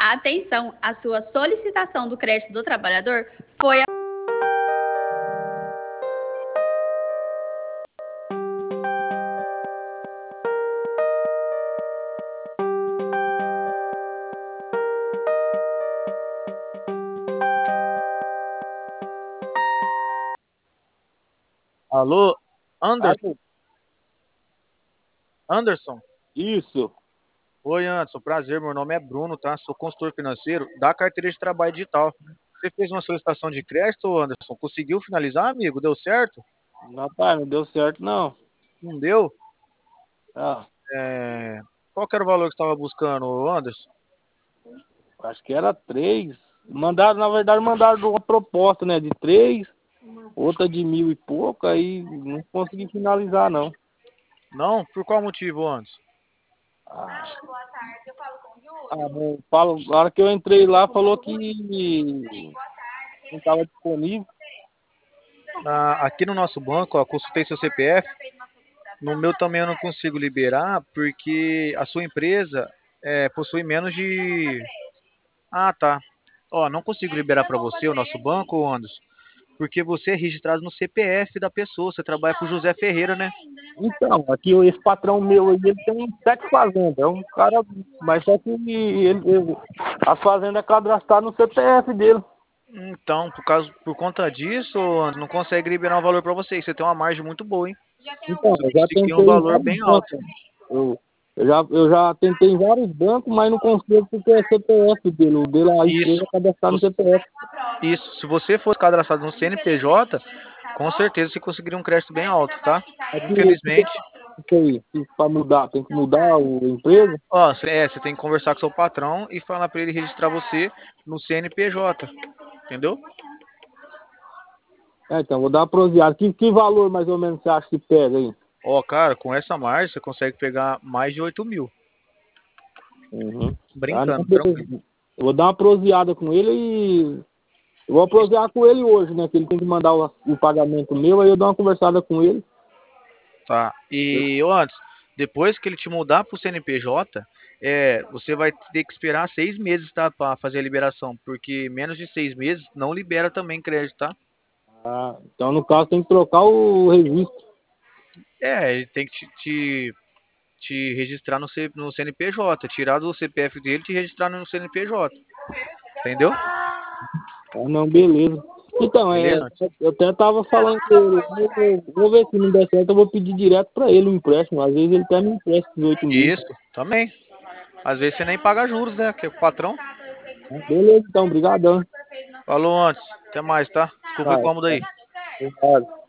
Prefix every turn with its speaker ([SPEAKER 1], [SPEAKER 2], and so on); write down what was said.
[SPEAKER 1] Atenção, a sua solicitação do crédito do trabalhador foi
[SPEAKER 2] Alô, Anderson?
[SPEAKER 3] Alô,
[SPEAKER 2] Anderson?
[SPEAKER 3] isso.
[SPEAKER 2] Oi, Anderson. Prazer, meu nome é Bruno, tá? Sou consultor financeiro da carteira de trabalho digital. Você fez uma solicitação de crédito, Anderson? Conseguiu finalizar, amigo? Deu certo?
[SPEAKER 3] Rapaz, não deu certo, não.
[SPEAKER 2] Não deu?
[SPEAKER 3] Ah,
[SPEAKER 2] É... Qual que era o valor que você estava buscando, Anderson?
[SPEAKER 3] acho que era 3. Mandaram, na verdade, mandaram uma proposta, né? De 3, outra de 1.000 e pouco, aí não consegui finalizar, não.
[SPEAKER 2] Não? Por qual motivo, Anderson?
[SPEAKER 3] Ah, a hora que eu entrei lá, falou que não estava disponível.
[SPEAKER 2] Aqui no nosso banco, ó, consultei seu CPF. No meu também eu não consigo liberar porque a sua empresa possui menos de... Ah, tá. Ó, não consigo liberar para você o nosso banco, Anderson, porque você é registrado no CPF da pessoa. Você trabalha com o José Ferreira, né?
[SPEAKER 3] Então, aqui esse patrão meu aí, ele tem 7 fazendas. É um cara, mas só que as fazendas é cadastradas no CPF dele.
[SPEAKER 2] Então, por conta disso, Anderson, não consegue liberar um valor para você. Você tem uma margem muito boa, hein?
[SPEAKER 3] Então,
[SPEAKER 2] Você
[SPEAKER 3] eu já
[SPEAKER 2] conseguiu um
[SPEAKER 3] tentei em
[SPEAKER 2] valor
[SPEAKER 3] vários
[SPEAKER 2] bem alto.
[SPEAKER 3] bancos. Eu já tentei em vários bancos, mas não consigo porque é CPF dele. O dele, a
[SPEAKER 2] Isso.
[SPEAKER 3] empresa é cadastrada no
[SPEAKER 2] Você-
[SPEAKER 3] CPF.
[SPEAKER 2] Isso. Se você fosse cadastrado no CNPJ, com certeza você conseguiria um crédito bem alto, tá?
[SPEAKER 3] Aqui,
[SPEAKER 2] Infelizmente,
[SPEAKER 3] isso aí, para mudar, tem que mudar a empresa.
[SPEAKER 2] ó, você tem que conversar com seu patrão e falar para ele registrar você no CNPJ, entendeu?
[SPEAKER 3] Então, vou dar uma proseada. Que valor mais ou menos você acha que pega aí?
[SPEAKER 2] Ó, cara, com essa margem você consegue pegar mais de 8.000.
[SPEAKER 3] Uhum. Ah, não,
[SPEAKER 2] Brincando, tranquilo.
[SPEAKER 3] beleza. Eu vou dar uma proseada com ele e... Eu vou prosear com ele hoje, né? Que ele tem que mandar o pagamento meu, aí eu dou uma conversada com ele.
[SPEAKER 2] Tá. E ô, antes, depois que ele te mudar pro CNPJ, você vai ter que esperar 6 meses, tá, para fazer a liberação, porque menos de 6 meses não libera também crédito, tá?
[SPEAKER 3] Ah, então, no caso, tem que trocar o registro.
[SPEAKER 2] Ele tem que te registrar no CNPJ, tirar do CPF dele e te registrar no CNPJ, entendeu?
[SPEAKER 3] Ah, não, beleza. Então,
[SPEAKER 2] Beleza?
[SPEAKER 3] eu até tava falando com ele, vou ver se não der certo, eu vou pedir direto pra ele o empréstimo. Às vezes ele até me empresta os 8.000.
[SPEAKER 2] Isso, também. Às vezes você nem paga juros, né, que é o patrão.
[SPEAKER 3] Ah, beleza, então, brigadão.
[SPEAKER 2] Falou antes, até mais, tá? Desculpa o
[SPEAKER 3] Vai,
[SPEAKER 2] incômodo aí.
[SPEAKER 3] obrigado.